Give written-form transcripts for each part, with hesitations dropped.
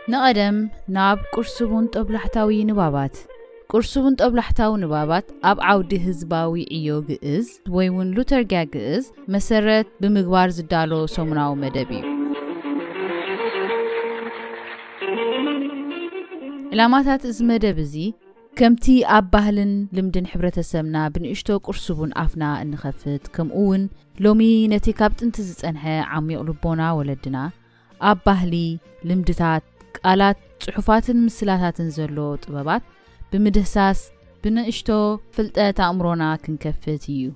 نقدم ناب قرصبون طبلحتاوي نبابات قرصبون طبلحتاو نبابات أب عودي هزباوي إيو جئز ويون لوترجا جئز مسرت بمغوار زدالو سومناو مدبي علامات إزمدبزي كمتي أب بهلن لمدن حبرة سمنا بنشتو قرصبون أفنا النخفت كم أون لومي نتي كابت انتزت أنها عمي قلبونا ولدنا أب بهلي لمدتات قالات صحفات مسلاتات زلو طبابات بمدهساس بنشتو فلتة تأمرونا كنكفتيو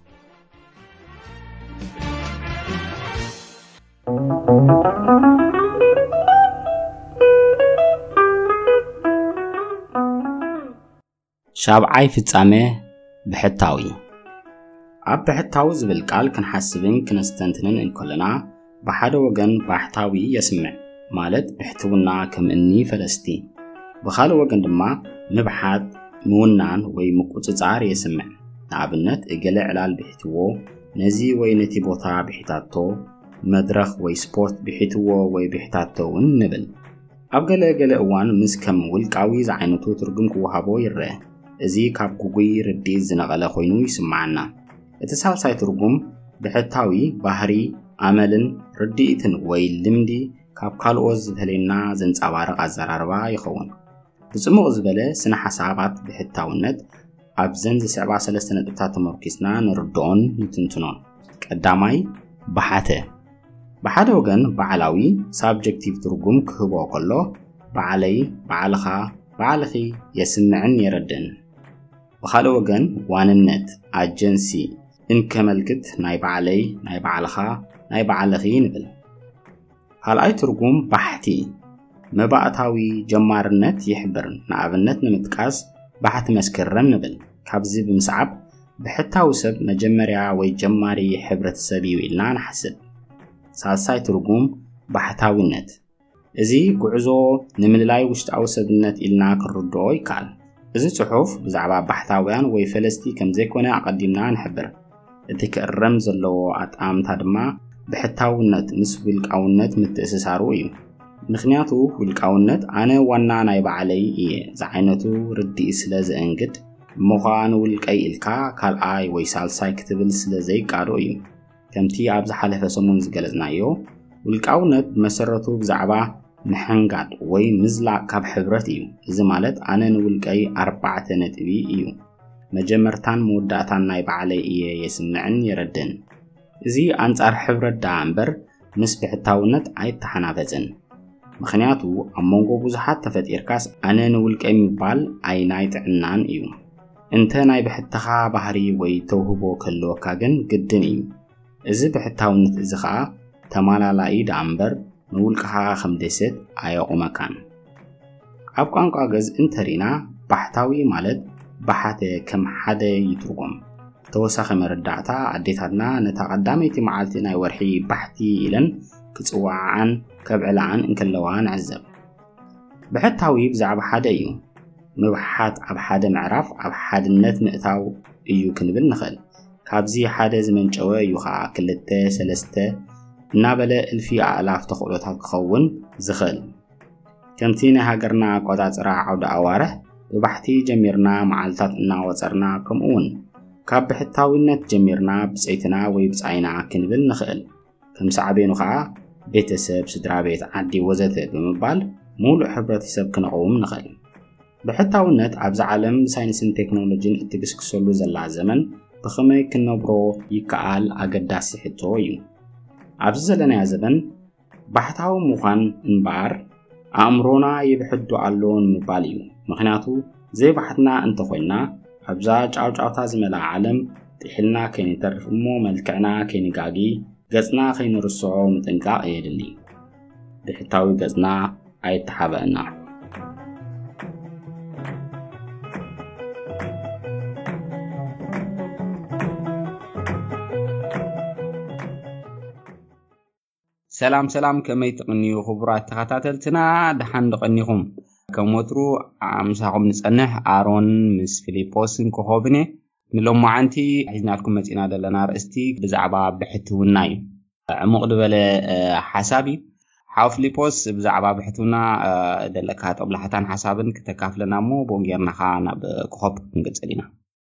شابعي فتصامه بحتاوي أب بحتاوي زبل قال كنحسبن كنستنتنن إن كلنا بحد وجن بحتاوي يسمع مالت بحتونا كم إني فلسطين بخال وجن دما نبحث مونان ويمقوتصار يسمع نعبنت إجل علال بحتوه نزي وينتي بوطا بحتاتو مدرخ ويسبورت بحتوه ويبحتاتو ونبل أبقل جل أوان مسكم والقاوي زعينتو ترجم كوهابو يره إزي كاب كوغي ردي زنقل خوينو يسمعنا اتصال ساي ترجم بحتاوي بحري عملن رديتن ويلمدي كاب كالوز تلينا زنس عبارق الزراربا يخون بسمو زبالة سنة حسابات بحتاونت أبزن زي 7 نقطات مركزنا نردون نتنتنون قدامي بحاته بحاده وغن بعلاوي سابجكتيف ترجم كهبو كله بعلي بعلخا بعلخي يسمعن يردن بخالو وغن واننت اجنسي ان كملكت ناي بعلي ناي بعلخا ناي بعلخي نبل هالاي ترجم بحتي مباعتاوي جمارنت يحبرن نعبنت نمتقاس بحت مسكرم نبل كابزي بمسعب بحتاو سب مجمريا ويجماري حبرة سبيو إلنا نحسب سالساي ترجم بحتاوينت إزي قعزو نمللاي وشتاو سبنت إلنا كردو يكال إزي صحوف بزعبا بحتاويان ويفلستي كم زيكونا أقدمنا نحبر إتك الرمز اللو أتقام تادما بحتاوينت مسويلك أونت متأسسارو إيو مخنياتو والكاونت أنا وانا نايب علي إيه زعينتو ردي إسلاز أنجد مغان والكاي إلكا كالآي ويسالساي كتبل سلازي كارو إيو كمتي أبز حالفة سمون زقلزنا إيو والكاونت مسرتو بزعبا محنقات وي مزلع كاب حبرت إيو إذا مالت أنا نولكاي 4 نتبي إيو مجمرتان موداتان نايب علي إيه يسمعن يردن إذي أنصار حبرت دامبر مسبح التاونت عيد تحنافزن مخنياتو أمونغو بوزحات تفتيركاس أنا نولك أميبال أي نايت عنان إيو انت ناي بحتخا بحري ويتوهبو كلو كاغن قدن إيو إذا بحتاونت إزخا تمالا لايد أمبر نولكها 5 آيو مكان أبقان قاقز انترينا بحتاوي مالد بحاتي كم حدا يترقم توساخ مردعتا عديتاتنا نتقداميتي معالتي ناي ورحي بحتي إلن كتصوعان كبعلان انكلوان عزب بحتاوي بزعب حدا إيو مبحات عب حدا معرف عب حدا النت مئتاو إيو كنبل نخل كابزي حدا زمن جوا يوخا 3 نابلا الفي آلاف تخلطات خون زخل كمتينا هاجرنا قطات راع عود أواره ببحتي جميرنا معالتات إنا وصرنا كمون كاب بحتاوي النت جميرنا بسعيتنا ويبسعينا كنبل نخل كم سعبينو خا بيتسب سدرا بيت عدي وزته بمبال مولو حبرتسب كنقوم نخل بحتاونت عبز عالم ساينسن تكنولوجين اتكسكسولو زلا زمن بخمي كنبرو يكال اقداسي حتو يو عبز زلنا يا زبن بحتاو مخان انبار امرونا يبحدو علون مباليو مخناتو زي بحتنا انت خوينا عبزاج عوجعوتا زملا عالم تحلنا كيني ترف امو ملكعنا كيني قاقي قزنا خين رسعو متنقاء يدلي بحتاوي قزنا اي تحابقنا سلام كمي تقنيو خبرات تخاتاتلتنا دحان دقنيكم كموترو عمساقم نسأنح آرون مس فيليبوسن كوهوبني نلوم معنتي حيزنا لكم متينا دلنا رأستي بزعبا بحتو النايو عمق دبل حسابي حاو فيليبوس بزعبا بحتونا دلك هات أبلحتان حسابن كتكافلنا مو بونجيرنا خانا بكخوب نقصلينا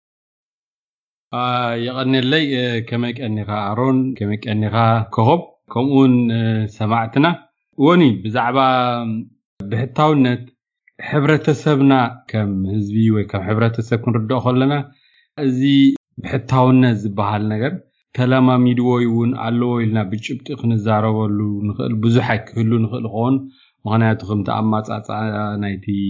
يغني لي كمك أنيغا أرون كمك أنيغا كخوب كمون سمعتنا وني بزعبا بحتاونت حبرتسبنا كم هزبي وكم حبرتسب كن ردو خلنا زي بحتاونت زبهال نجر كلام ميدوي ون علو إلنا بجبت خنزارو ولو نخل بزحك هلو نخل خون معناته خمت أمات نايتي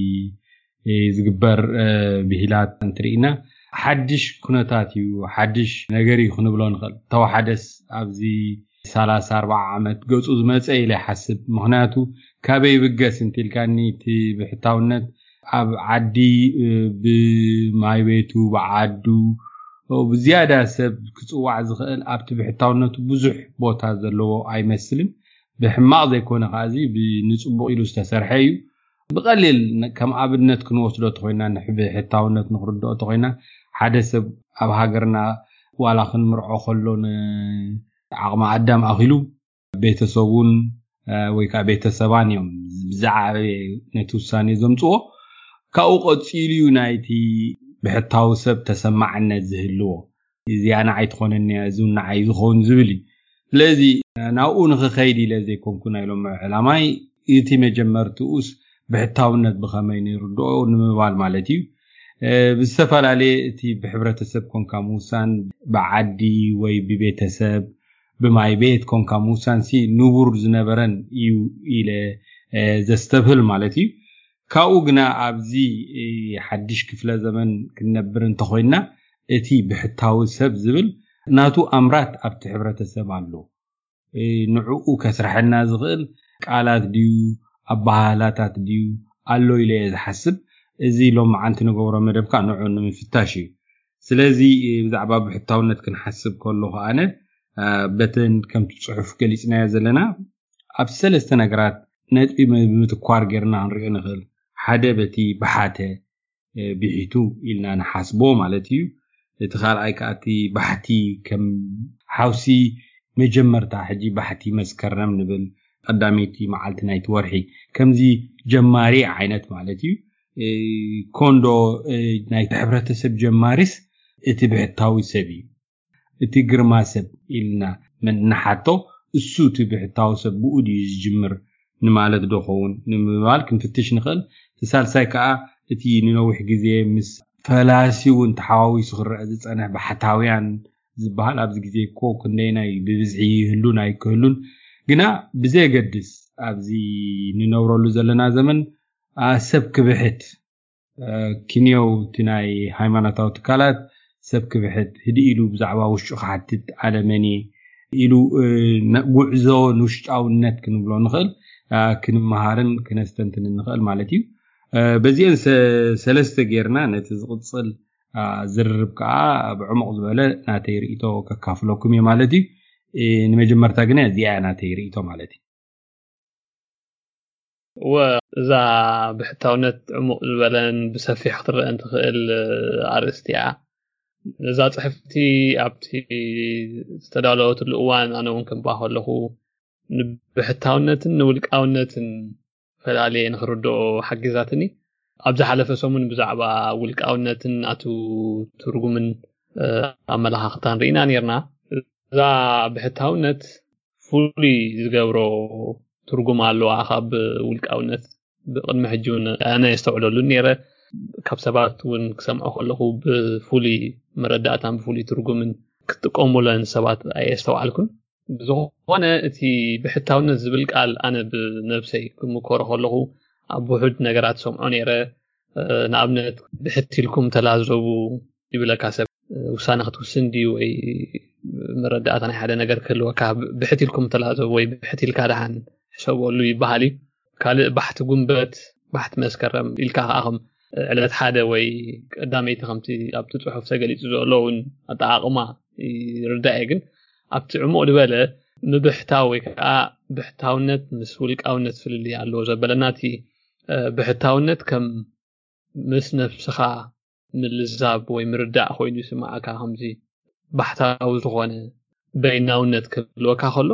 زجبر بهلات انترينا حدش كنتاتي وحدش نجري خنبلون خل تو حدث أبزي 34 عامت جوز أزمات أي لحسب معناته كابي بجس انتي الكاني تي بحتاونت عدي بماي بيتو بعدو وبزيادة سب كتوع زخل أبت بحتاونت بزح بوتا زلو أي مسلم بحماق زي كونه غازي بنصبو إلو استسرحيو بقليل كم عبدنت كنوصلو تخوينا نحب حتاونت نخردو تخوينا حدث أب هاجرنا ولا خن مرعو خلون عقم عدم أغلو بيتسوون ويكا بيتسوان يوم بزعب نتوساني زمتو كأوقات سيليو نايتي بحتاو سب تسمعنا زهلو إذا أنا عيد خونني أزون عايز خون زبلي لذي أنا أونخ خيدي لذي كنا يلوم علاماي يتي مجمرتوس بحتاونت بخمين يردو نموال مالتي بالسفر عليه تي بحبرة السب كون كاموسان بعدي وي ببيت السب بماي بيت كون كاموسان سي نور زنبرن يو إلى زستبهل مالتي كاوغنا أبزي حدش كفلا زمن كنبرن تخوينا اتي بحتاو السب زبل ناتو أمرات أبت حبرة السب عنلو نعوقو كسرحنا زغل قالات ديو أبهالاتات ديو قالو إلي إذا حسب إزي لو معنت نقورا مدبكا نوعون من فتاشي سلازي بزعبا بحتاونت كنحسب كله أنا بتن كم تصحف كليسنا يزلنا أبسلست نقرات نتبي بمتكوار جرنا نرغي نغل حدا بتي بحاته بحيتو إلنا نحاسبو مالتيو تخال أيكاتي بحتي كم حوسي مجمرتا حجي بحتي مسكرنا منبل قداميتي معالتنا يتورحي كم زي جماري عينت مالتيو كوندو نايت حبرتسب جمارس اتبحتاوي سبي اتقرما سب إلنا من نحاتو السو تبحتاو سب بؤدي يجمر نمالت دوخون نمال كنفتش نخل تسال سايكا اتي ننوح جزي مس فلاسي وانتحاوي سخر أزيز أنا بحتاويان زبهال أبز جزي كو كندينا ببزعي هلون أي كهلون قنا بزي قدس أبزي ننورو لزلنا زمن سبك بحت كينيو تناي هايماناتاو تكالات سبك بحت هدي إلو بزعوا وشو حتت على مني إلو نقعزو نشتاو النت كنبلو نخل كنمهارن كنستنتن النخل مالتيو بزيان سلسة غيرنا نتزغطصل زربكا بعمق زبالة ناتي رئيتو ككافلوكم يا مالتي نمجمرتا قنا زياء ناتي رئيتو مالتي وإذا بحتاونت عمق البلن بسفي حضر أنت خيل عرستيا إذا صحفتي أبتي استدالوت الأوان أنا ممكن باهو له بحتاونت نولكاونت فلالي نخردو حق ذاتني أبزح على فسومن بزعبا ولكاونت أتو ترجمن أملها خطان رينا نيرنا إذا بحتاونت فولي زجورو ترجم على أخاب والكأونت بقدم حجون أنا يستوعبوا النيرة كبسبات ونكسمعه كله بفولي مرداتهم بفولي ترجمن كتقوموا لين سبات يستوعبكم بزوانا تي بحتاونا زبلك قال أنا بنفسي كمكور كله أبوحد نجارات سمعون نيرة نابنت بحتي لكم تلازو يبلا كاسب وسانخت وسندي وأي مرداتنا حدا نجار كله كاب بحتي لكم تلازو وي بحتي الكادحان سووا له يبهالي قال بحث قنبت بحث مسكرم إلكا أغم على حدا وي قدامي تخمتي أبتو تحف سجلي تزولون أتعاقما يردائقن أبتو عمو لبالا نبحتاوي بحتاونت مسؤولك أو نت في اللي على زبلناتي بحتاونت كم مس نفسخا من الزاب ويمردع خوي يسمع كا همزي بحتاو زغونه بيناونت كلو كا خلو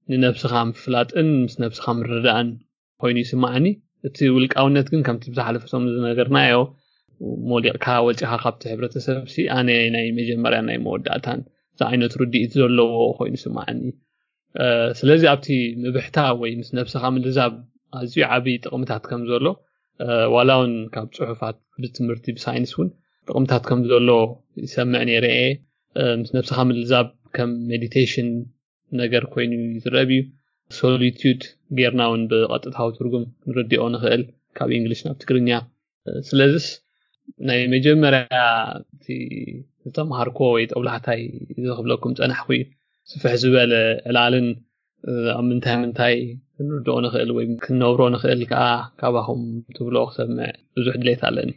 ንነብስኻ ምፍላጥን ምስ ነብስኻ ምርዳእን ኮይኑ ይስማዓኒ እቲ ውልቃውነት ግን ከምቲ ብዝሓለፈቶም ዝነገርናዮ ሞሊቕካ ወጪኻ ካብቲ ሕብረተሰብሲ ኣነ ናይ መጀመርያ ናይ መወዳእታን ዝዓይነት ርድኢት ዘለዎ ኮይኑ ይስማዓኒ ስለዚ ኣብቲ ምብሕታ ወይ ምስ ነብስኻ ምልዛብ ኣዝዩ ዓብዪ ጥቕምታት ከም ዘሎ ዋላ እውን ካብ ፅሑፋት ብትምህርቲ ብሳይንስ እውን ጥቕምታት ከም ዘሎ ይሰምዕ ነይረ ምስ ነብስኻ ምልዛብ ከም ሜዲቴሽን ነገር ኮይኑ ይዝረብ እዩ ሶሊቱድ ጌርና እውን ብቐጥታዊ ትርጉም ንርድኦ ንኽእል ካብ እንግሊሽ ናብ ትግርኛ ስለዚስ ናይ መጀመርያ እቲ ዝተምሃርኮ ወይ ጠብላሕታይ ዝኽብለኩም ፀናሕኩ ስፍሕ ዝበለ ዕላልን ኣብ ምንታይ ክንርድኦ ንኽእል ወይ ክንነብሮ ንኽእል ከዓ ካባኹም ትብሎ ክሰምዕ ብዙሕ ድሌት ኣለኒ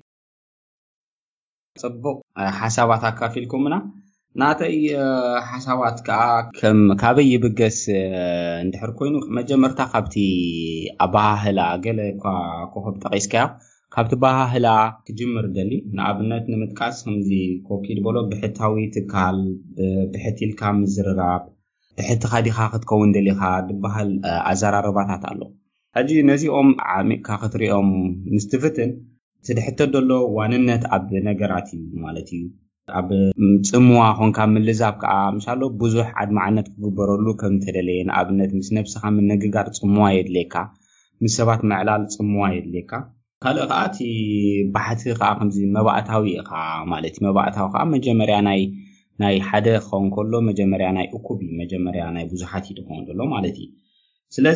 ጽቡቕ ሓሳባት ኣካፊልኩምና ናተይ ሓሳባት ከዓ ከም ካበይ ይብገስ እንድሕር ኮይኑ መጀመርታ ካብቲ ኣባህላ ገለ ኮኸብ ጠቒስካዮ ካብቲ ባህላ ክጅምር ደሊ ንኣብነት ንምጥቃስ ከምዚ ኮኪድ በሎ ብሕታዊ ትካል ብሕቲልካ ምዝርራብ ብሕቲ ኻዲኻ ክትከውን ደሊኻ ድበሃል ኣዘራርባታት ኣሎ ሕጂ ነዚኦም ዓሚቕካ ክትሪኦም ምስትፍትን ትድሕተ ደሎ ዋንነት ኣብ ነገራት እዩ ማለት እዩ ኣብ ጽምዋ ኾንካ ምልዛብ ከዓ ምሳሎ ብዙሕ ዓድማዓነት ክግበረሉ ከም ተደለየ ንኣብነት ምስ ነብስኻ ምንግጋር ጽምዋ የድልየካ ምስ ሰባት ምዕላል ጽምዋ የድልየካ ካልእ ከዓ እቲ ባሕቲ ከዓ ከምዚ መባእታዊ ኢኻ ማለት መባእታዊ ከዓ መጀመርያ ናይ ሓደ ክኸውን ከሎ መጀመርያ ናይ እኩብ መጀመርያ ናይ ብዙሓት ይድኾን ዘሎ ማለት እዩ ስለዚ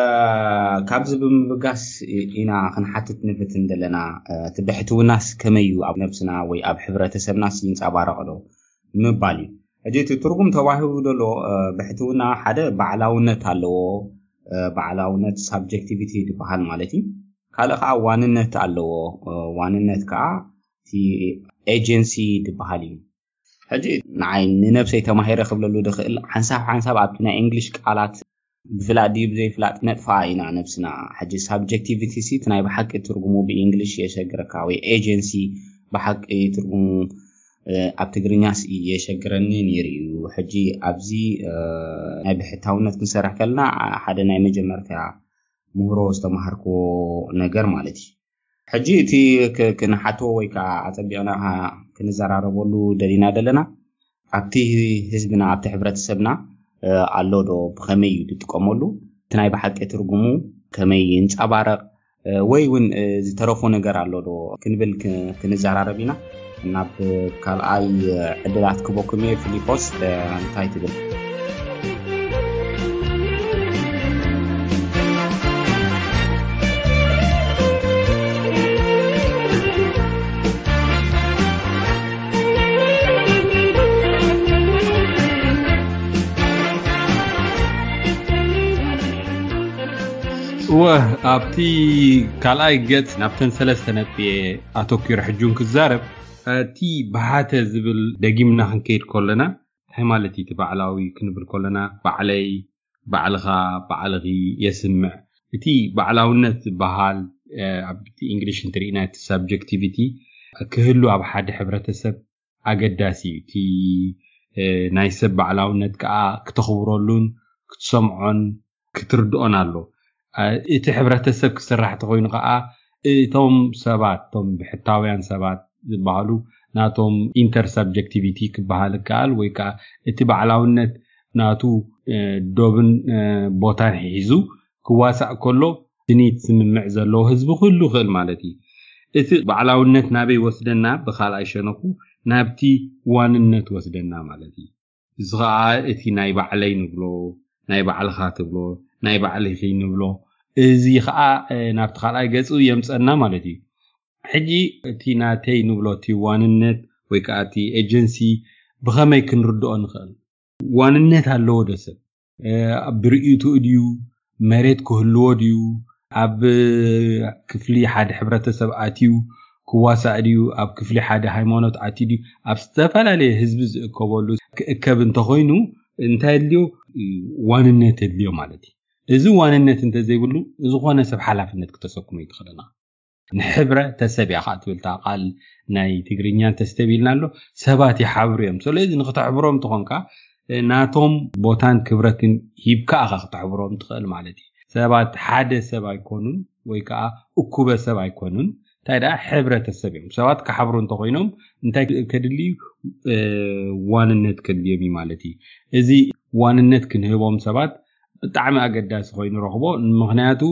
ካብዚ ብምብጋስ ኢና ክንሓትት ንፍትን ዘለና እቲ ብሕትውናስ ከመይ እዩ ኣብ ነብስና ወይ ኣብ ሕብረተሰብናስ ይንፀባረቕ ዶ ምባል እዩ ሕጂ እቲ ትርጉም ተባሂቡ ደሎ ብሕትውና ሓደ ባዕላውነት ኣለዎ ባዕላውነት ሳብጀክቲቪቲ ዝበሃል ማለት እዩ ካልእ ከዓ ዋንነት ኣለዎ ዋንነት ከዓ እቲ ኤጀንሲ ዝበሃል እዩ ሕጂ ንዓይ ንነብሰይ ተማሂረ ክብለሉ ድኽእል ሓንሳብ ኣብቲ ናይ እንግሊሽ ቃላት ብፍላጥ ድዩ ብዘይፍላጥ ነጥፋ ኢና ነብስና ሕጂ ሳብጀክቲቪቲ እቲ ናይ ብሓቂ ትርጉሙ ብእንግሊሽ የሸግረካ ወይ ኤጀንሲ ብሓቂ ትርጉሙ ኣብ ትግርኛስ የሸግረኒ ነይሩ እዩ ሕጂ ኣብዚ ናይ ብሕታውነት ክንሰርሕ ከለና ሓደ ናይ መጀመርታ ምህሮ ዝተማሃርኮ ነገር ማለት እዩ ሕጂ እቲ ክንሓትዎ ወይ ከዓ ኣፀቢቕና ክንዘራረበሉ ደሊና ደለና ኣብቲ ህዝብና ኣብቲ ሕብረተሰብና ኣሎ ዶ ብኸመይ ዝጥቀመሉ እቲ ናይ ብሓቂ ትርጉሙ ከመይ ይንፀባረቕ ወይ እውን ዝተረፎ ነገር ኣሎ ዶ ክንብል ክንዘራረብ ኢና ናብ ካልኣይ ዕድላት ክበኩም እየ ፊሊጶስ እንታይ ትብል ኣብቲ ካልኣይ ገጽ ናብተን ሰለስተ ነጥቢ ኣተኪሩ ሕጁን ክዛረብ እቲ ባሓተ ዝብል ደጊምና ክንከይድ ከለና እንታይ ማለት እዩ? እቲ ባዕላዊ ክንብል ከለና ባዕለይ፣ ባዕልኻ፣ ባዕልኺ የስምዕ እቲ ባዕላውነት ዝበሃል ኣብቲ እንግሊሽ እንተሪእና እቲ ሳብጀክቲቪቲ ክህሉ ኣብ ሓደ ሕብረተሰብ ኣገዳሲ እዩ። እቲ ናይ ሰብ ባዕላውነት ከዓ ክተኽብረሉን ክትሰምዖን ክትርድኦን ኣሎ። እቲ ሕብረተሰብ ክስራሕ ተኮይኑ ከዓ እቶም ሰባት እቶም ብሕታውያን ሰባት ዝበሃሉ ናቶም ኢንተርሳብጀክቲቪቲ ክበሃል ከኣል ወይ ከዓ እቲ ባዕላውነት ናቱ ዶብን ቦታን ሒዙ ክዋሳእ ከሎ ስኒት ስምምዕ ዘለዎ ህዝቢ ኩሉ ክእል ማለት እዩ። እቲ ባዕላውነት ናበይ ወስደና ብኻልኣይ ሸነኹ ናብቲ ዋንነት ወስደና ማለት እዩ። እዚ ከዓ እቲ ናይ ባዕለይ ንብሎ ናይ ባዕልኻ ትብሎ ናይ ባዕልኺ ንብሎ እዚ ከዓ ናብቲ ካልኣይ ገጹ የምፀና ማለት እዩ። ሕጂ እቲ ናተይ ንብሎ እቲ ዋንነት ወይ ከዓ እቲ ኤጀንሲ ብኸመይ ክንርድኦ ንኽእል? ዋንነት ኣለዎ ዶ ሰብ? ኣብ ብርኢቱ ድዩ መሬት ክህልዎ ድዩ ኣብ ክፍሊ ሓደ ሕብረተሰብ ኣትዩ ክዋሳእ ድዩ ኣብ ክፍሊ ሓደ ሃይማኖት ኣትዩ ድዩ ኣብ ዝተፈላለየ ህዝቢ ዝእከበሉ ክእከብ እንተኮይኑ እንታይ ድልዮ ዋንነት ድልዮ ማለት እዩ። እዚ ዋንነት እንተዘይብሉ ዝኾነ ሰብ ሓላፍነት ክተሰክሙ ይትኽእልና። ንሕብረተሰብ ኢኻ ትብልታ ቃል ናይ ትግርኛ ተስተቢልና ኣሎ ሰባት ይሓብሩ እዮም። ስለዚ ንኽተሕብሮም ትኾንካ ናቶም ቦታን ክብረትን ሂብካ ኣኻ ክትሕብሮም ትኽእል ማለት እዩ ሰባት ሓደ ሰብ ኣይኮኑን ወይ ከዓ እኩበ ሰብ ኣይኮኑን እንታይ ደኣ ሕብረተሰብ እዮም ሰባት ክሓብሩ እንተኮይኖም እንታይ ከድልዩ ዋንነት ከድልዮም ማለት እዩ እዚ ዋንነት ክንህቦም ሰባት ብጣዕሚ ኣገዳሲ ኮይኑ ረኽቦ ምክንያቱ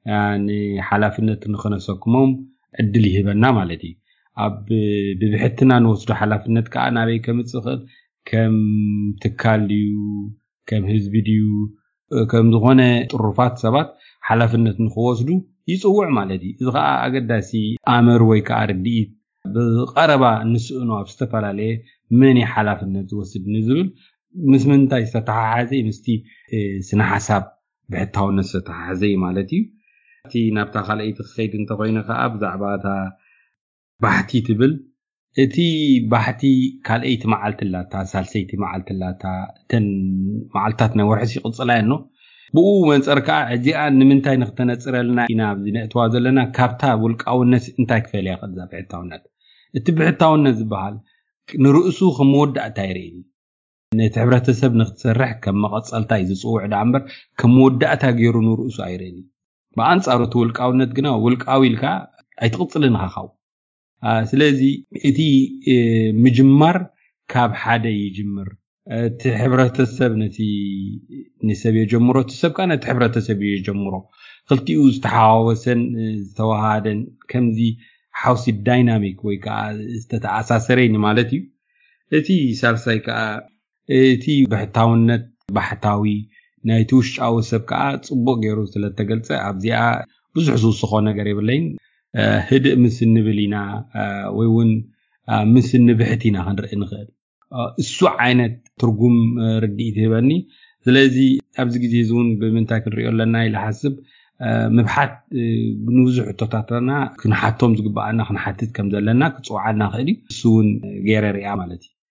ንሓላፍነት ንኽነሰክሞም ዕድል ይህበና ማለት እዩ ኣብ ብብሕትና ንወስዶ ሓላፍነት ከዓ ናበይ ከምፅእ ይኽእል ከም ትካል ድዩ ከም ህዝቢ ድዩ ከም ዝኾነ ጥሩፋት ሰባት ሓላፍነት ንኽወስዱ ይፅውዕ ማለት እዩ እዚ ከዓ ኣገዳሲ ኣመር ወይ ከዓ ርድኢት ብቐረባ ንስእኑ ኣብ ዝተፈላለየ መን ሓላፍነት ዝወስድ ንዝብል ምስ ምንታይ ዝተተሓሓዘ ምስቲ ስነ ሓሳብ ብሕታውነት ዝተተሓሓዘ ማለት እዩ እቲ ናብታ ካልአይቲ ክኸይድ እንተኮይነ ከዓ ብዛዕባ እታ ባህቲ ትብል እቲ ባህቲ ካልአይቲ መዓልትላታ ሳልሰይቲ መዓልትላታ እተን መዓልታት ናይ ወርሒ ይቕፅላየኖ ብኡ መንፀር ከዓ እዚኣ ንምንታይ ንክተነፅረልና ኢና ኣብዚ ነእትዋ ዘለና ካብታ ውልቃውነት እንታይ ክፈልያ ይኽእል ዛ ብሕታውነት እቲ ብሕታውነት ዝበሃል ንርእሱ ከም መወዳእታ ይርአኒ ነቲ ሕብረተሰብ ንክትሰርሕ ከም መቐፀልታ እዩ ዝፅውዕ ዳ እምበር ከም መወዳእታ ገይሩ ንርእሱ ኣይርአኒ ብኣንፃሩ እቲ ውልቃውነት ግና ውልቃዊ ኢልካ ኣይትቕፅልን ኢኻ ስለዚ እቲ ምጅማር ካብ ሓደ ይጅምር እቲ ሕብረተሰብ ነቲ ንሰብ የጀምሮ እቲ ሰብ ከዓ ነቲ ሕብረተሰብ የጀምሮ ክልቲኡ ዝተሓዋወሰን ዝተዋሃደን ከምዚ ሓውሲ ዳይናሚክ ወይ ከዓ ዝተተኣሳሰረኒ ማለት እዩ እቲ ሳልሳይ ከዓ እቲ ብሕታውነት ባህታዊ ናይቲ ውሽጣዊ ሰብ ከዓ ፅቡቅ ገይሩ ስለተገልፀ ኣብዚኣ ብዙሕ ዝውስኾ ነገር የብለይን ህድእ ምስ ንብል ኢና ወይ እውን ምስ ንብሕት ኢና ክንርኢ ንኽእል እሱ ዓይነት ትርጉም ርድኢት ይህበኒ ስለዚ ኣብዚ ግዜ እውን ብምንታይ ክንሪኦ ኣለና ኢለ ሓስብ ምብሓት ንብዙሕ ሕቶታትና ክንሓቶም ዝግባአና ክንሓትት ከም ዘለና ክፅውዓና ክእል እዩ እሱ እውን ገይረ ሪኣ ማለት እዩ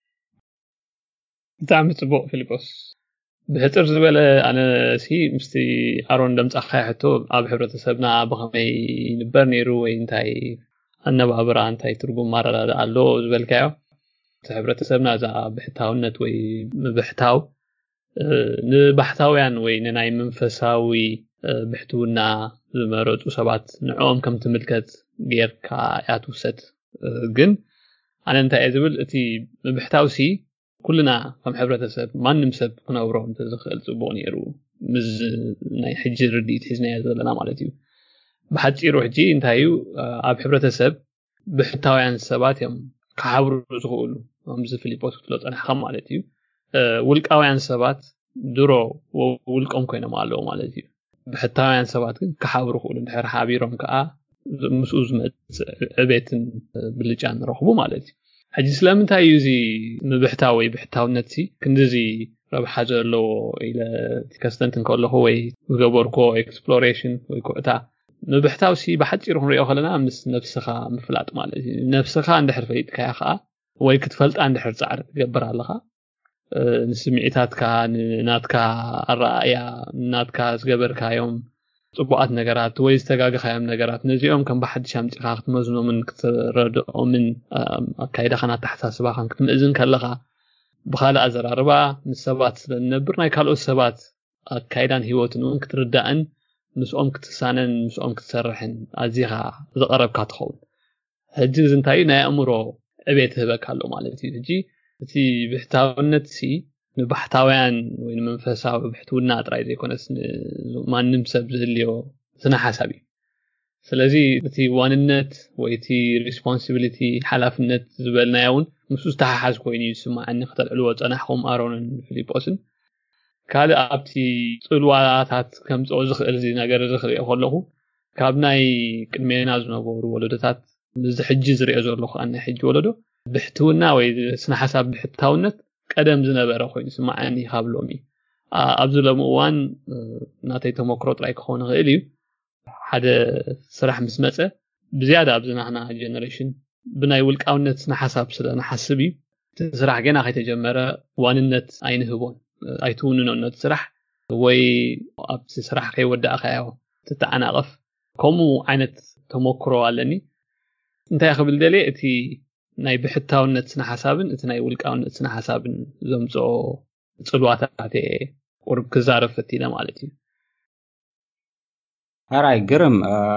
ብጣዕሚ ፅቡቅ ፊልጶስ ብሕፅር ዝበለ ኣነ ሲ ምስቲ ኣሮን ደምፃኻይ ሕቶ ኣብ ሕብረተሰብና ብኸመይ ይንበር ነይሩ ወይ እንታይ ኣነባብራ እንታይ ትርጉም ማረዳዳ ኣሎ ዝበልካዮ እቲ ሕብረተሰብና እዛ ብሕታውነት ወይ ምብሕታው ንባሕታውያን ወይ ንናይ መንፈሳዊ ብሕትውና ዝመረፁ ሰባት ንዕኦም ከም ትምልከት ጌርካ እያ ትውሰድ ግን ኣነ እንታይ እየ ዝብል እቲ ምብሕታው ሲ ኩልና ከም ሕብረተሰብ ማንም ሰብ ክነብሮ እንተዝኽእል ፅቡቅ ነይሩ ምስ ናይ ሕጂ ርድኢት ሒዝናዮ ዘለና ማለት እዩ ብሓፂሩ ሕጂ እንታይ እዩ ኣብ ሕብረተሰብ ብሕታውያን ሰባት እዮም ክሓብሩ ዝኽእሉ ከምዚ ፊልጶስ ክትሎ ፀናሕካ ማለት እዩ ውልቃውያን ሰባት ድሮ ውልቆም ኮይኖም ኣለዎ ማለት እዩ ብሕታውያን ሰባት ግን ክሓብሩ ክእሉ እንድሕር ሓቢሮም ከዓ ምስኡ ዝመፅእ ዕቤትን ብልጫን ንረኽቡ ማለት እዩ ሕጂ ስለምንታይ እዩ እዚ ምብሕታው ወይ ብሕታውነት ሲ ክንዲዚ ረብሓ ዘለዎ ኢለ ከስተንትን ከለኹ ወይ ዝገበርኮ ኤክስፕሎሬሽን ወይ ኮእታ ምብሕታው ሲ ብሓፂሩ ክንሪኦ ከለና ምስ ነፍስኻ ምፍላጥ ማለት እዩ ነፍስኻ እንድሕር ፈሊጥካያ ከዓ ወይ ክትፈልጣ እንድሕር ፃዕሪ ትገብር ኣለኻ ንስምዒታትካ ናትካ ኣረኣእያ ናትካ ዝገበርካዮም ፅቡቃት ነገራት ወይ ዝተጋገኻዮም ነገራት ነዚኦም ከም ብሓድሽ ኣምፂኻ ክትመዝኖምን ክትረድኦምን ኣካይዳኻ ናተሓሳስባኻን ክትምእዝን ከለኻ ብካልእ ኣዘራርባ ምስ ሰባት ስለንነብር ናይ ካልኦት ሰባት ኣካይዳን ሂወትን እውን ክትርዳእን ምስኦም ክትሳነን ምስኦም ክትሰርሕን ኣዝኻ ዝቐረብካ ትኸውን ሕጂ እዚ እንታይ እዩ ናይ ኣእምሮ ዕቤት ህበካ ኣሎ ማለት እዩ ሕጂ እቲ ብሕታውነት ሲ ንባሕታውያን ወይ ንመንፈሳዊ ብሕትውና ጥራይ ዘይኮነስ ማንም ሰብ ዝህልዮ ስነ ሓሳብ እዩ ስለዚ እቲ ዋንነት ወይ እቲ ሪስፖንሲቢሊቲ ሓላፍነት ዝበልናዮ እውን ምስ ዝተሓሓዝ ኮይኑ ይስማዓኒ ክተልዕልዎ ፀናሕኩም ኣሮንን ፊልጶስን ካልእ ኣብቲ ፅልዋታት ከምፅኦ ዝኽእል እዚ ነገር እዚ ክሪኦ ከለኹ ካብ ናይ ቅድሜና ዝነበሩ ወለዶታት እዚ ሕጂ ዝሪኦ ዘለኹ ናይ ሕጂ ወለዶ ብሕትውና ወይ ስነ ሓሳብ ብሕታውነት ቀደም ዝነበረ ኮይኑ ይስማዓኒ ካብ ሎሚ ኣብዚ ሎሚ እዋን ናተይ ተመክሮ ጥራይ ክኸውን ይኽእል እዩ ሓደ ስራሕ ምስ መፀ ብዝያዳ ኣብዚ ናትና ጀነሬሽን ብናይ ውልቃውነት ስነ ሓሳብ ስለንሓስብ እዩ እቲ ስራሕ ገና ከይተጀመረ ዋንነት ኣይንህቦን ኣይትውንኖ ነቲ ስራሕ ወይ ኣብቲ ስራሕ ከይወዳእካዮ ትተዓናቐፍ ከምኡ ዓይነት ተመክሮ ኣለኒ እንታይ ክብል ደልየ እቲ ናይ ብሕታውነት ስነ ሓሳብን እቲ ናይ ውልቃውነት ስነ ሓሳብን ዘምፅኦ ጽልዋታት ቁርብ ክዛረብ ፈቲና ማለት እዩ ኣራይ ግርም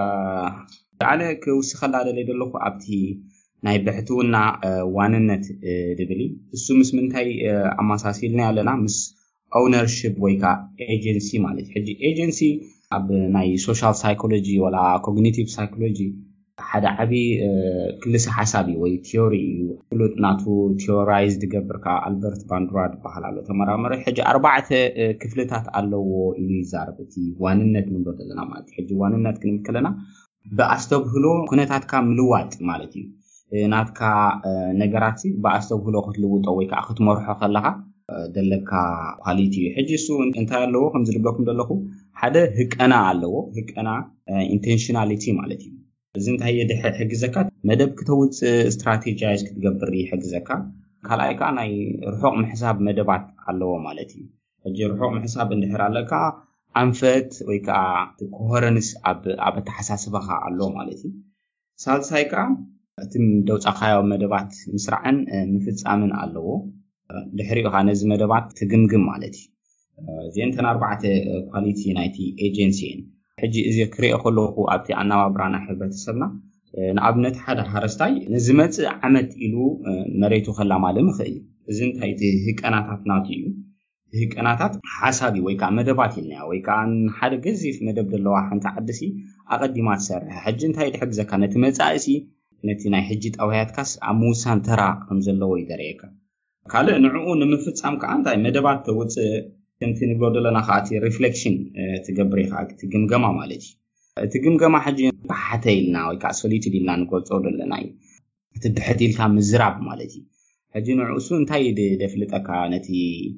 ዓለ ክውስኸላ ደለኹ ኣብቲ ናይ ብሕትውና ዋንነት ድብሊ እሱ ምስ ምንታይ ኣማሳሲልና ያለና ምስ ownership ወይ ካ ኤጀንሲ ማለት ሕጂ ኤጀንሲ ኣብ ናይ ሶሻል ሳይኮሎጂ ወላ ኮግኒቲቭ ሳይኮሎጂ ሓደ ዓቢ ክልስ ሓሳቢ ወይ ቲዮሪ ፍሉጥ ናቱ ቲዮራይዝ ድገብርካ ኣልበርት ባንድራድ በሃላሎ ተመራመረ ሕጂ 4 ክፍልታት ኣለዎ ኢሉ ይዛረብ እቲ ዋንነት ንብሎ ዘለና ማለት ሕጂ ዋንነት ክንብል ከለና በኣስተብህሎ ኩነታትካ ምልዋጥ ማለት እዩ ናትካ ነገራት በኣስተብህሎ ክትልውጦ ወይ ከዓ ክትመርሖ ከለካ ደለካ ኳሊቲ ሕጂ እሱ እንታይ ኣለዎ ከም ዝልብለኩም ዘለኹ ሓደ ህቀና ኣለዎ ህቀና ኢንቴንሽናሊቲ ማለት እዩ እዚ እንታይ የሕግዘካ መደብ ክትውፅ ስትራቴጂይዝ ክትገብር ይሕግዘካ ካልኣይካ ናይ ርሑቕ ምሕሳብ መደባት ኣለዎ ማለት እዩ ሕጂ ርሑቕ ምሕሳብ እንድሕር ኣለካ ኣንፈት ወይ ከዓ ኮሄረንስ ኣብ ተሓሳስበካ ኣሎ ማለት እዩ ሳልሳይካ እቲ ደውፃኻዮ መደባት ምስራዕን ምፍጻምን ኣለዎ ድሕሪኡ ኻ ነዚ መደባት ትግምግም ማለት እዩ እዚአን 4 ኳሊቲ ናይቲ ኤጀንሲ ሕጂ እዚ ክሪኦ ከለኹ ኣብቲ ኣነባብራና ሕብረተሰብና ንኣብነት ሓደ ሓረስታይ ንዝመጽእ ዓመት ኢሉ መሬቱ ከላማልም ይኽእል እዚ እንታይ እቲ ህቀናታት ናቱ እዩ ህቀናታት ሓሳቢ ወይ ከዓ መደባት ይልናያ ወይ ከዓ ሓደ ገዚፍ መደብ ዘለዋ ሓንቲ ዓድሲ ኣቐዲማ ትሰርሕ ሕጂ እንታይ ድሕግዘካ ነቲ መጻእሲ ነቲ ናይ ሕጂ ጣውያትካስ ኣብ ምውሳን ተራ ከም ዘለዎ ይደርየካ ካልእ ንዕኡ ንምፍጻም ከዓ እንታይ መደባት ተውፅእ ከምቲ ንብሎ ዘለና ኻቲ ሪፍሌክሽን ትገብር ኢኻ እቲ ግምገማ ማለት እዩ እቲ ግምገማ ሕጂ ባሓተ ኢልና ወይ ከዓ ሶሊቲድ ኢልና ንገልጾ ዘለና እዩ እቲ ድሕት ኢልካ ምዝራብ ማለት እዩ ሕጂ ንዕኡሱ እንታይ ደፍልጠካ ነቲ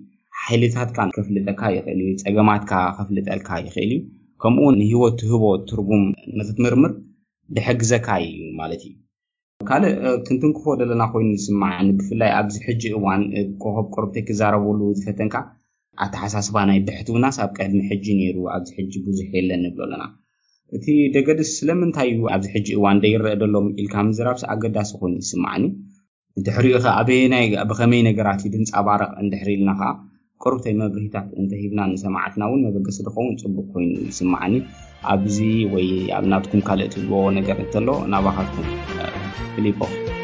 ሓይልታትካ ከፍልጠካ ይኽእል እዩ ፀገማትካ ከፍልጠልካ ይኽእል እዩ ከምኡ ንህይወት ትህቦ ትርጉም ንኽትምርምር ድሕግዘካ እዩ ማለት እዩ ካልእ ክንትንክፎ ዘለና ኮይኑ ይስማዓኒ ብፍላይ ኣብዚ ሕጂ እዋን ኮኸብ ቆርብተይ ክዛረበሉ ዝፈተንካ ኣተሓሳስባ ናይ ብሕትውና ሳብ ቀድሚ ሕጂ ነይሩ ኣብዚ ሕጂ ብዙሕ የለን ንብሎ ኣለና እቲ ደገድስ ስለምንታይ እዩ ኣብዚ ሕጂ እዋን ደይረአ ደሎም ኢልካ ምዝራብስ ኣገዳሲ ኮይኑ ይስማዓኒ ድሕሪኡ ኸ ኣበየናይ ብኸመይ ነገራት ድንፀባረቕ እንድሕሪ ኢልና ኸ ቆርብተይ መብርሂታት እንተሂብና ንሰማዓትና እውን መበገሲ ድኸውን ፅቡቅ ኮይኑ ይስማዓኒ ኣብዚ ወይ ኣብ ናትኩም ካልእ ትብልዎ ነገር እንተሎ ናባኻትኩም ፊሊፖ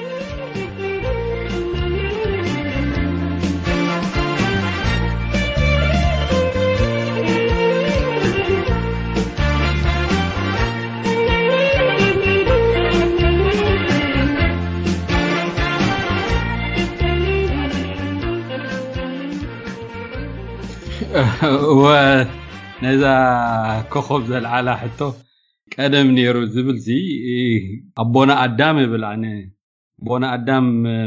ነዛ ኮኸብ ዘልዓላ ሕቶ ቀደም ነይሩ ዝብልዚ ኣቦና ኣዳም ይብል ኣነ ኣቦና ኣዳም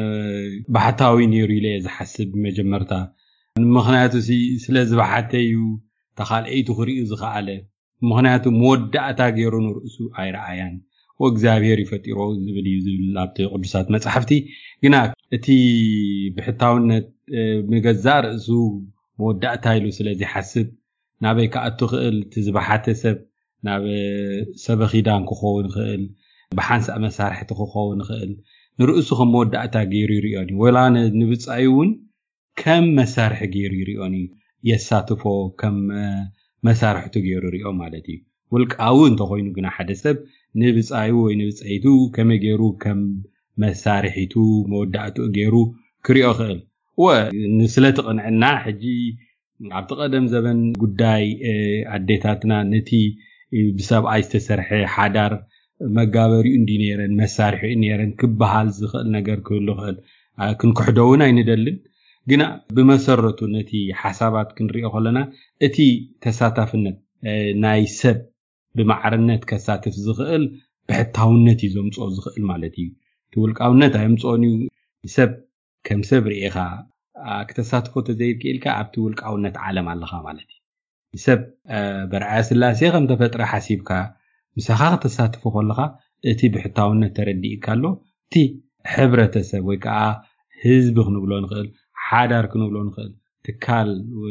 ባሕታዊ ነይሩ ኢለ ዝሓስብ መጀመርታ ምኽንያቱ ስለ ዝባሓተዩ ተኻልአይቱ ክሪኡ ዝኸኣለ ምኽንያቱ መወዳእታ ገይሩ ንርእሱ ኣይረኣያን ወእግዚኣብሔር ይፈጢሮ ዝብል እዩ ዝብል ኣብቲ ቅዱሳት መጻሕፍቲ ግና እቲ ብሕታውነት ንገዛእ ርእሱ መወዳእታ ኢሉ ስለዚ ሓስብ ናበይ ከኣቱ ክእል ትዝባሓተ ሰብ ናብ ሰብ ኺዳን ክኸውን ክእል ብሓንሳእ መሳርሕቲ ክኸውን ክእል ንርእሱ ከም መወዳእታ ገይሩ ይርኦኒ ወላ ንብጻዩ እውን ከም መሳርሒ ገይሩ ይርኦኒ የሳትፎ ከም መሳርሕቱ ገይሩ ይርኦ ማለት እዩ ውልቃዊ እንተኾይኑ ግና ሓደ ሰብ ንብጻዩ ወይ ንብጻይቱ ከመይ ገይሩ ከም መሳርሒቱ መወዳእቱ ገይሩ ክሪኦ ክእል ወንስለት ቅንዕና ሕጂ ኣብቲ ቀደም ዘበን ጉዳይ ኣዴታትና ነቲ ብሰብኣይ ዝተሰርሐ ሓዳር መጋበሪኡ እንዲ ነይረን መሳርሒኡ ነይረን ክበሃል ዝኽእል ነገር ክህሉ ክእል ክንክሕዶ እውን ኣይንደልን ግና ብመሰረቱ ነቲ ሓሳባት ክንሪኦ ከለና እቲ ተሳታፍነት ናይ ሰብ ብማዕርነት ከሳትፍ ዝኽእል ብሕታውነት እዩ ዘምፅኦ ዝኽእል ማለት እዩ እቲ ውልቃውነት ኣየምፅኦን እዩ ሰብ ከም ሰብ ርኢኻ ክተሳትፎ ተዘይክኢልካ ኣብቲ ውልቃውነት ዓለም ኣለኻ ማለት እዩ ሰብ በርኣያ ስላሴ ከም ተፈጥረ ሓሲብካ ምሳኻ ክትሳትፎ ከለኻ እቲ ብሕታውነት ተረዲእካ ኣሎ እቲ ሕብረተሰብ ወይ ከዓ ህዝቢ ክንብሎ ንኽእል ሓዳር ክንብሎ ንኽእል ትካል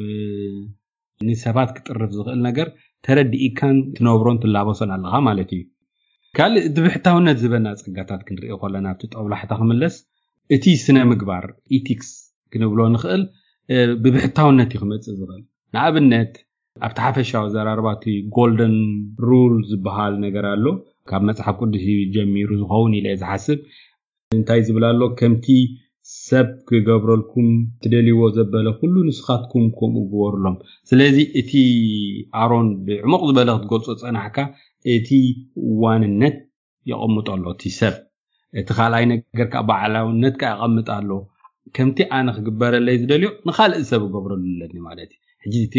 ንሰባት ክጥርፍ ዝኽእል ነገር ተረዲእካን ትነብሮን ትላበሶን ኣለኻ ማለት እዩ ካልእ እቲ ብሕታውነት ዝበና ፀጋታት ክንሪኦ ከለና ኣብቲ ጦብላሕታ ክምለስ እቲ ስነ ምግባር ኢቲክስ ክንብሎ ንኽእል ببحتاونت يخمص زغل ንኣብነት ኣብ ተሓፈሻዊ ዘራርባቲ ጎልደን ሩልስ ዝበሃል ነገር ኣሎ ካብ መጽሓፍ ቅዱስ ጀሚሩ ዝኸውን ኢለ ዝሓስብ እንታይ ዝብላሎ ከምቲ ሰብ ክገብረልኩም ትደልይዎ ዘበለ ኩሉ ንስኻትኩም ከምኡ ግበሩሎም ስለዚ እቲ ኣሮን ብዕሙቕ ዝበለ ክትገልጾ ጸናሕካ እቲ ዋንነት ይቕምጠሎ እቲ ሰብ እቲ ካልኣይ ነገር ካብ በዓላውነት ይቐምጥ ኣሎ ከምቲ ኣነ ክግበረለይ ዝደልዮ ንኻልእ ሰብ ክገብረሉለኒ ማለት እዩ ሕጂ እቲ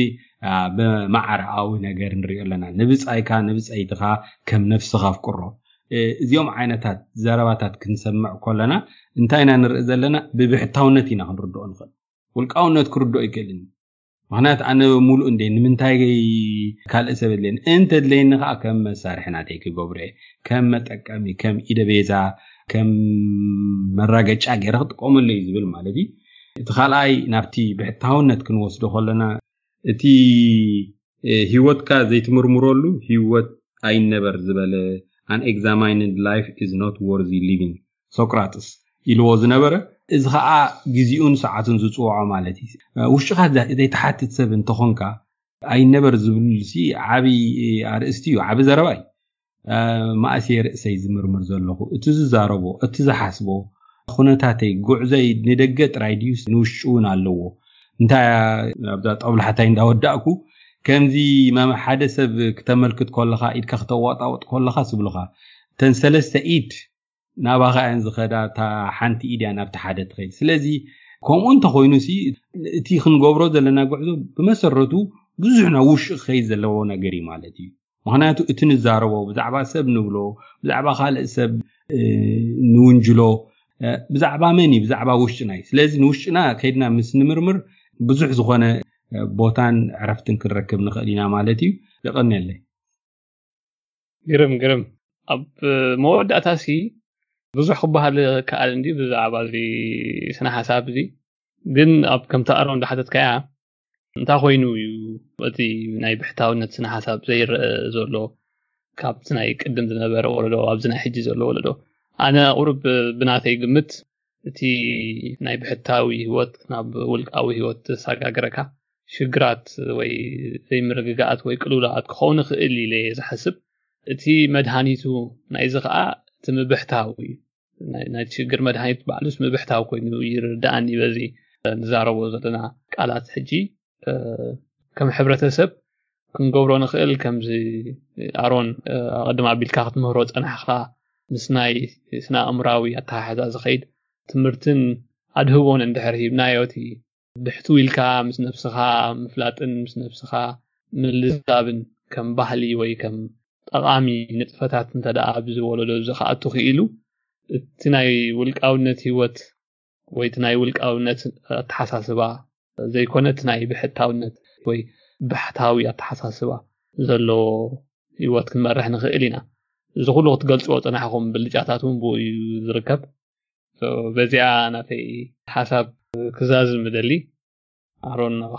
በማዕራዊ ነገር ንሪኦ ኣለና ንብጻይካ ንብጻይትኻ ከም ነፍስኻ ፍቅሮ እዚኦም ዓይነታት ዘረባታት ክንሰምዕ ከለና እንታይና ንርኢ ዘለና ብብሕታውነት ኢና ክንርድኦ ንኽእል ውልቃውነት ክርድኦ ይክእልኒ ምክንያቱ ኣነ ሙሉእ እንደ ንምንታይ ካልእ ሰብ የድልየኒ እንተድልየኒ ከዓ ከም መሳርሒ ናተይ ክገብሮ እየ ከም መጠቀሚ ከም ኢደ ቤዛ ከም መራገጫ ገይረ ክጥቀመሉ እዩ ዝብል ማለት እዩ እቲ ካልኣይ ናብቲ ብሕታውነት ክንወስዶ ከለና እቲ ህይወትካ ዘይትምርምረሉ ህይወት ኣይነበር ዝበለ an examined life is not worthy living ሶክራትስ ኢልዎ ዝነበረ እዚ ከዓ ግዚኡን ሰዓቱን ዝፅውዖ ማለት እዩ ውሽኻ ዘይተሓትት ሰብ እንተኾንካ ኣይነበር ዝብሉሲ ዓቢ ኣርእስቲ እዩ ዓቢ ዘረባይ ማእሰይ ርእሰይ ዝምርምር ዘለኹ እቲ ዝዛረቦ እቲ ዝሓስቦ ኩነታተይ ጉዕዘይ ንደገ ጥራይ ድዩስ ንውሽውን ኣለዎ እንታይ ኣብዛ ጠብላሕታይ እንዳወዳእኩ ከምዚ ሓደ ሰብ ክተመልክት ከለኻ ኢድካ ክተዋጣወጥ ከለኻ ስብልኻ ተን ሰለስተ ኢድ ናባኻ እን ዝኸዳ ታ ሓንቲ ኢድያ ናብቲ ሓደ ትኸይድ ስለዚ ከምኡ እንተኾይኑሲ እቲ ክንገብሮ ዘለና ጉዕዞ ብመሰረቱ ብዙሕና ውሽቕ ኸይድ ዘለዎ ነገር እዩ ማለት እዩ ምክንያቱ እቲ ንዛረቦ ብዛዕባ ሰብ ንብሎ ብዛዕባ ካልእ ሰብ ንውንጅሎ ብዛዕባ መን እዩ ብዛዕባ ውሽጥና እዩ ስለዚ ንውሽጥና ከይድና ምስ ንምርምር ብዙሕ ዝኾነ ቦታን ዕረፍትን ክንረክብ ንኽእል ኢና ማለት እዩ ይቐኒለይ ግርም ኣብ መወዳእታሲ ብዙሕ ክበሃል ከኣል እንዲ ብዛዕባ እዚ ስነ ሓሳብ እዚ ግን ኣብ ከምቲ ኣሮን ዳሓተትካያ እንታይ ኮይኑ እዩ እቲ ናይ ብሕታውነት ስነ ሓሳብ ዘይርአ ዘሎ ካብቲ ናይ ቅድም ዝነበረ ወለዶ ኣብዚ ናይ ሕጂ ዘሎ ወለዶ ኣነ ቁርብ ብናተይ ግምት እቲ ናይ ብሕታዊ ህይወት ናብ ውልቃዊ ህይወት ተሰጋግረካ ሽግራት ወይ ዘይምርግጋኣት ወይ ቅሉላኣት ክኸውን ይኽእል ኢለ ዝሓስብ እቲ መድሃኒቱ ናይዚ ከዓ እቲ ምብሕታዊ ናይ ሽግር መድሃኒት ባዕሉስ ምብሕታዊ ኮይኑ ይርዳእኒ በዚ ንዛረቦ ዘለና ቃላት ሕጂ ከም ሕብረተሰብ ክንገብሮ ንኽእል ከምዚ ኣሮን ቀድማ ኣቢልካ ክትምህሮ ፀናሕካ ምስ ናይ ስነ ኣእምራዊ ኣተሓሕዛ ዝኸይድ ትምህርትን ኣድህቦን እንድሕር ሂብናዮ እቲ ብሕቱ ኢልካ ምስ ነፍስኻ ምፍላጥን ምስ ነፍስኻ ምልዛብን ከም ባህሊ ወይ ከም ጠቃሚ ንጥፈታት እንተደኣ ብዝወለዶ ዝኸኣቱ ክኢሉ እቲ ናይ ውልቃውነት ህይወት ወይ እቲ ናይ ውልቃውነት ኣተሓሳስባ ዘይኮነት ናይ ብሕታውነት ወይ ብሕታዊ ኣተሓሳስባ ዘለዎ ህይወት ክንመርሕ ንኽእል ኢና እዚ ኩሉ ክትገልፅዎ ፀናሕኩም ብልጫታት እውን ብኡ እዩ ዝርከብ በዚኣ ናተይ ሓሳብ ክዛዝም ምደሊ ኣሮን ናባኻ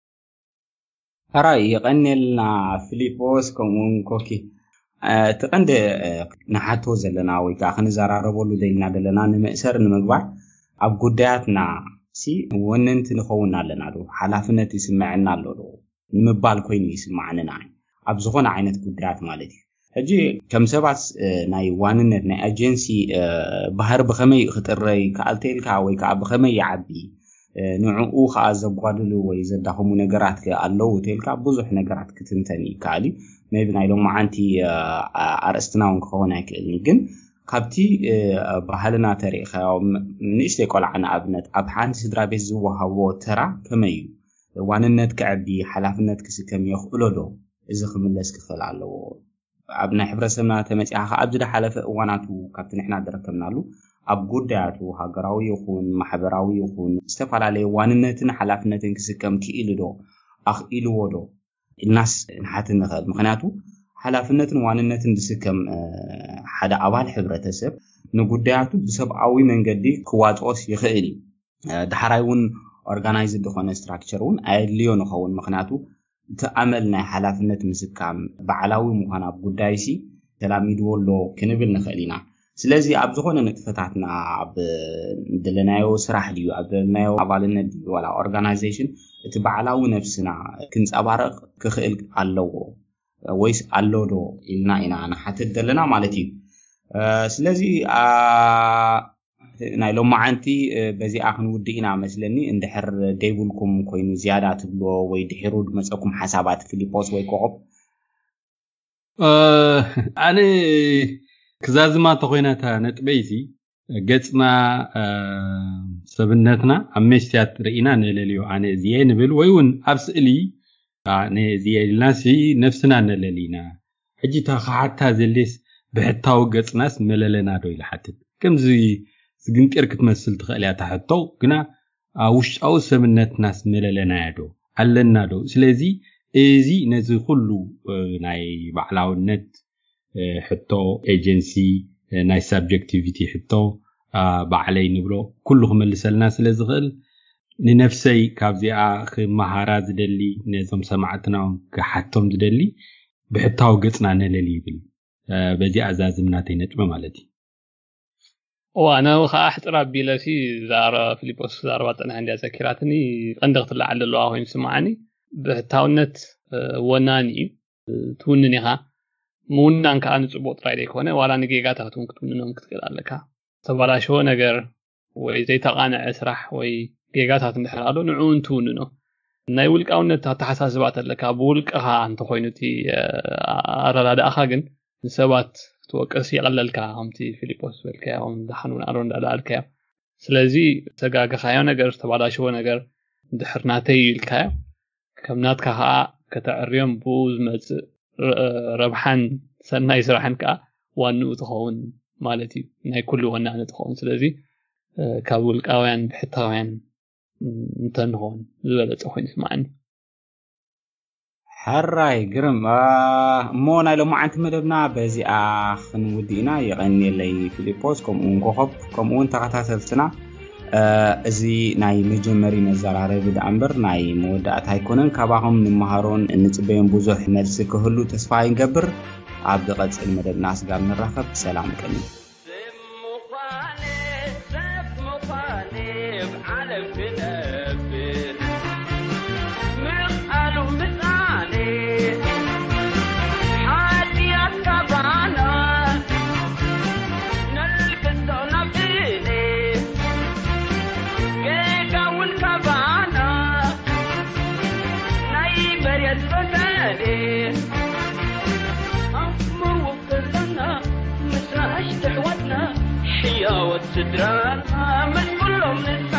ኣራይ ይቐኒልና ፊሊጶስ ከምኡውን ኮኪ ትቐንዲ ንሓቶ ዘለና ወይ ከዓ ክንዘራረበሉ ደልና ዘለና ንምእሰር ንምግባር ኣብ ጉዳያትና ወነንቲ ንኸውን ኣለና ዶ ሓላፍነት ይስምዐና ኣሎ ዶ ንምባል ኮይኑ ይስማዓንና ኣብ ዝኾነ ዓይነት ጉዳያት ማለት እዩ ሕጂ ከም ሰባት ናይ ዋንነት ናይ ኤጀንሲ ባህር ብኸመይ ክጥረይ ከኣልተልካ ወይ ከዓ ብኸመይ ይዓቢ ንዕኡ ከዓ ዘጓድሉ ወይ ዘዳኸሙ ነገራት ኣለዉ ተልካ ብዙሕ ነገራት ክትንተን ይከኣል እዩ ሜቢ ናይ ሎማዓንቲ ኣርእስትና እውን ክኸውን ኣይክእልኒ ግን ካብቲ ባህልና ተሪእኻ ንእሽተይ ቆልዓ ንኣብነት ኣብ ሓንቲ ስድራ ቤት ዝወሃቦ ተራ ከመይ እዩ ዋንነት ክዕቢ ሓላፍነት ክስከም የኽእሎ ዶ እዚ ክምለስ ክኽእል ኣለዎ ኣብ ናይ ሕብረተሰብና ተመፂኻ ኣብ ዝሓለፈ እዋናቱ ካብቲ ንሕና ዝረከብናሉ ኣብ ጉዳያቱ ሃገራዊ ይኹን ማሕበራዊ ይኹን ዝተፈላለዩ ዋንነትን ሓላፍነትን ክስከም ክኢሉ ዶ ኣኽኢልዎ ዶ ኢልናስ ንሓትን ንኽእል ምክንያቱ ሓላፍነትን ዋንነትን ዝስከም ሓደ ኣባል ሕብረተሰብ ንጉዳያቱ ብሰብኣዊ መንገዲ ክዋፅኦስ ይኽእል እዩ ዳሕራይ እውን ኦርጋናይዝድ ዝኾነ ስትራክቸር እውን ኣየድልዮ ንኸውን ምክንያቱ ተኣመል ናይ ሓላፍነት ምስካም በዓላዊ ምዃን ኣብ ጉዳይሲ ተላሚድዎ ኣሎ ክንብል ንኽእል ኢና ስለዚህ ኣብ ዝኾነ ንጥፈታትና ኣብ ደለናዮ ስራሕ ድዩ ኣብ ደለናዮ ኣባልነት ድዩ ወላ ኦርጋናይዜሽን እቲ በዓላዊ ነፍስና ክንጸባረቕ ክኽእል ኣለዎ ወይስ ኣሎዶ ኢልና ኢና ንሓትት ደለና ማለት እዩ ስለዚህ ናይ ሎማዓንቲ በዚ ኣኽን ውድኢና መስለኒ እንድሕር ደይብልኩም ኮይኑ ዝያዳ ትብሎ ወይ ድሕሩ መፀኩም ሓሳባት ፊሊጶስ ወይ ኮቆብ ኣነ ክዛዝማ ተኾይናታ ነጥበይሲ ገጽና ሰብነትና ኣብ መስትያት ርኢና ነለልዮ ኣነ እዚየ ንብል ወይ እውን ኣብ ስእሊ ኣነ እዚየ ኢልናሲ ነፍስና ነለሊና ሕጂ ተኻሓታ ዘሌስ ብሕታዊ ገጽናስ መለለና ዶ ኢሉ ሓትት ከምዚ ዝግንጤር ክትመስል ትኽእል እያ ታሕቶ ግና ውሽጣዊ ሰብነትናስ መለለና ዶ ኣለና ዶ ስለዚ እዚ ነዚ ኩሉ ናይ ባዕላውነት ሕቶ ኤጀንሲ ናይ ሰብጀክቲቪቲ ሕቶ ባዕለይ ንብሎ ኩሉ ክመልሰልና ስለ ዝኽእል ንነፍሰይ ካብዚኣ ክመሃራ ዝደሊ ነዞም ሰማዕትናውን ክሓቶም ዝደሊ ብሕታዊ ገጽና ነለሊ ይብል በዚ ኣዛዝምናተይ ነጥበ ማለት እዩ وانا وخا احترا بيلسي زار فيليبوس زار وطنا عندي ذكراتني قندغت لعل الله وين سمعني بتاونت وناني توننيها مونان كان صبوت رايدي كونه ولا نجيغاتاتون كتوننهم كتقلالك تبلاشو ነገር ወይ ዘይተቃንዐ ስራሕ ወይ ጌጋታት እንድሕራሉ ንዑን ትውንኖ ናይ ውልቃውነት ተሓሳስባት ኣለካ ብውልቅኻ እንተ ኮይኑቲ ኣረዳዳእኻ ግን ንሰባት توقس يقللك همتي فيليبوس بالكا هم دحنون أرون دالكا سلازي سجاجة خيانة جرس تبعدا شو نجر دحرناتي الكا كمنات كها كتعريم بوز مز ربحان سنة يسرحن كا وانو تخون مالتي نهاي كله وانا تخون سلازي كابول كاوين بحتاوين نتنهون زبالة تخون اسمعني حراي قرم مونا لو ما عند مدبنا بزي آخن ودينا يغني لي فيليبوس كم ونكوخب كم ونتغتاسلتنا ازي ناي مجمري نزراري بد أمبر ناي مودات هايكونن كاباهم نمهارون نتبين بوزوح ملسي كهلو تسفاين قبر عبد قدس المدبنا أسقال نرخب سلام كني حياة السدران من كلهم